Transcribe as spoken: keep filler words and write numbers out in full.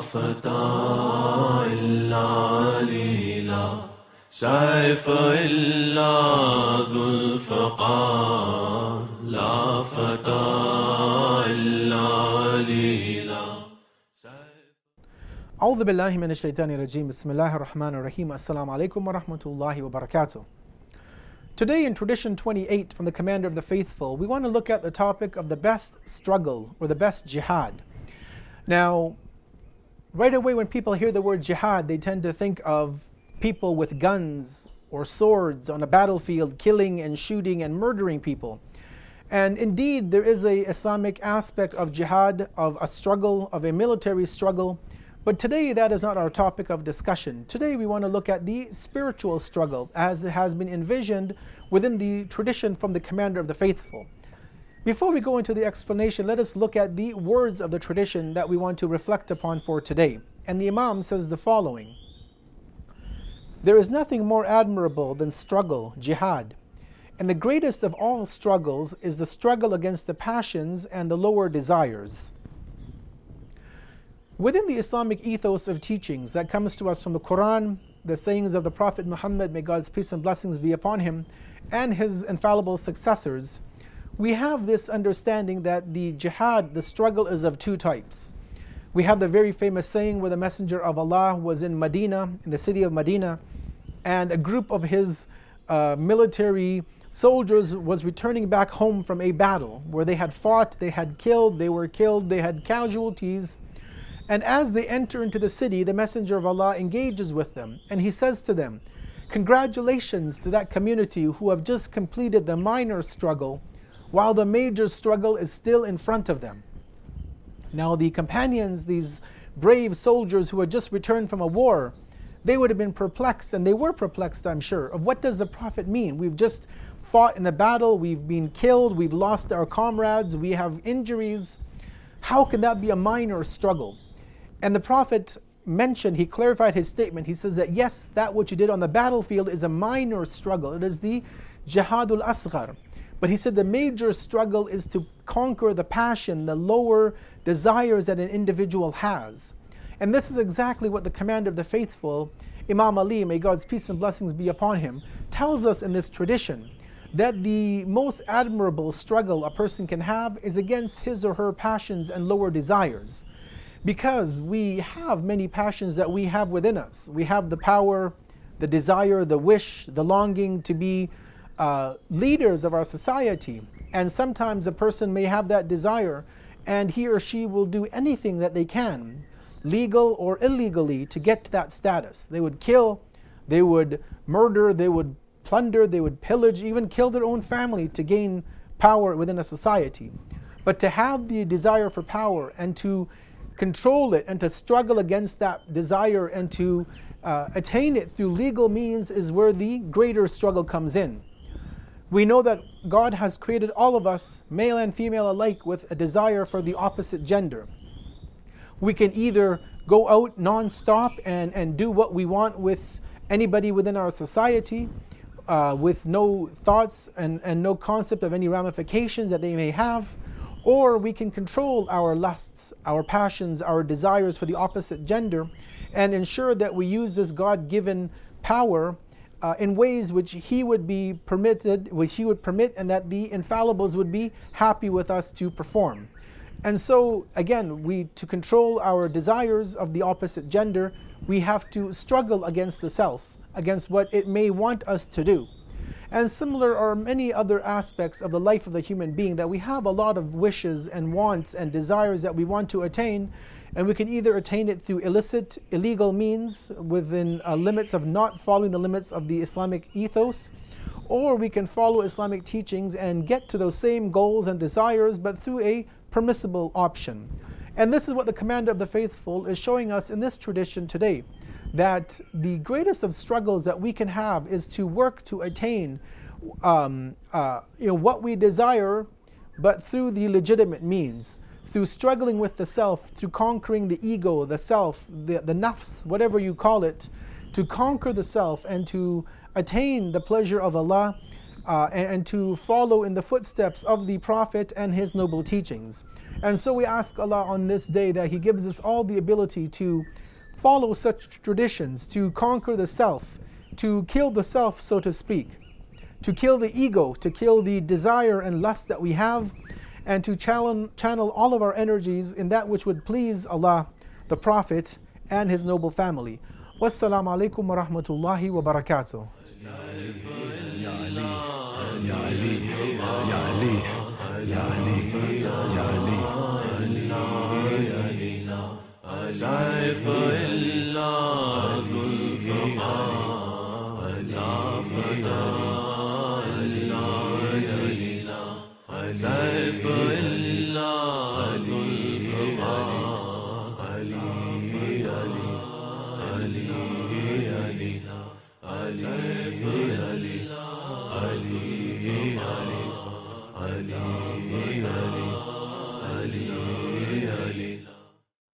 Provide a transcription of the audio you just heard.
فتى إلا لي لا سيف إلا ذو الفقار لا فتى إلا لي لا. أعوذ بالله من الشيطان الرجيم. بسم الله الرحمن الرحيم. Assalamu alaikum wa rahmatullahi wa barakatuh. Today in tradition twenty-eight from the Commander of the Faithful, we want to look at the topic of the best struggle or the best jihad. Now, right away when people hear the word jihad, they tend to think of people with guns or swords on a battlefield killing and shooting and murdering people. And indeed, there is a Islamic aspect of jihad, of a struggle, of a military struggle. But today that is not our topic of discussion. Today we want to look at the spiritual struggle as it has been envisioned within the tradition from the Commander of the Faithful. Before we go into the explanation, let us look at the words of the tradition that we want to reflect upon for today. And the Imam says the following: there is nothing more admirable than struggle, jihad. And the greatest of all struggles is the struggle against the passions and the lower desires. Within the Islamic ethos of teachings that comes to us from the Quran, the sayings of the Prophet Muhammad, may God's peace and blessings be upon him, and his infallible successors, we have this understanding that the jihad, the struggle, is of two types. We have the very famous saying where the Messenger of Allah was in Medina, in the city of Medina, and a group of his uh, military soldiers was returning back home from a battle where they had fought, they had killed, they were killed, they had casualties. And as they enter into the city, the Messenger of Allah engages with them, and he says to them, congratulations to that community who have just completed the minor struggle, while the major struggle is still in front of them. Now the companions, these brave soldiers who had just returned from a war, they would have been perplexed, and they were perplexed, I'm sure, of what does the Prophet mean? We've just fought in the battle, we've been killed, we've lost our comrades, we have injuries. How can that be a minor struggle? And the Prophet mentioned, he clarified his statement. He says that yes, that which you did on the battlefield is a minor struggle. It is the jihadul asghar. But he said the major struggle is to conquer the passion, the lower desires that an individual has. And this is exactly what the Commander of the Faithful, Imam Ali, may God's peace and blessings be upon him, tells us in this tradition, that the most admirable struggle a person can have is against his or her passions and lower desires. Because we have many passions that we have within us. We have the power, the desire, the wish, the longing to be uh, leaders of our society. And sometimes a person may have that desire, and he or she will do anything that they can, legal or illegally, to get to that status. They would kill, they would murder, they would plunder, they would pillage, even kill their own family to gain power within a society. But to have the desire for power and to control it and to struggle against that desire and to uh, attain it through legal means is where the greater struggle comes in. We know that God has created all of us, male and female alike, with a desire for the opposite gender. We can either go out non-stop and, and do what we want with anybody within our society, uh, with no thoughts and, and no concept of any ramifications that they may have. Or we can control our lusts, our passions, our desires for the opposite gender, and ensure that we use this God-given power uh, in ways which He would be permitted, which He would permit, and that the infallibles would be happy with us to perform. And so, again, we to control our desires of the opposite gender, we have to struggle against the self, against what it may want us to do. And similar are many other aspects of the life of the human being, that we have a lot of wishes and wants and desires that we want to attain, and we can either attain it through illicit, illegal means within uh, limits of not following the limits of the Islamic ethos, or we can follow Islamic teachings and get to those same goals and desires, but through a permissible option. And this is what the Commander of the Faithful is showing us in this tradition today, that the greatest of struggles that we can have is to work to attain um, uh, you know, what we desire, but through the legitimate means, through struggling with the self, through conquering the ego, the self, the, the nafs, whatever you call it, to conquer the self and to attain the pleasure of Allah, uh, and, and to follow in the footsteps of the Prophet and his noble teachings. And so we ask Allah on this day that He gives us all the ability to follow such traditions, to conquer the self, to kill the self, so to speak, to kill the ego, to kill the desire and lust that we have, and to channel, channel all of our energies in that which would please Allah, the Prophet, and his noble family. Wassalamu alaikum wa rahmatullahi wa barakatuh. Ya Ali, Ya Ali, Ya Ali, Ya Ali, Ya Ali, Ya Ali. سيف الله ذو الفقار لا فتى إلا يلينا سيف الله ذو الفقار لا فتى علي يلينا سيف الله علي علي علي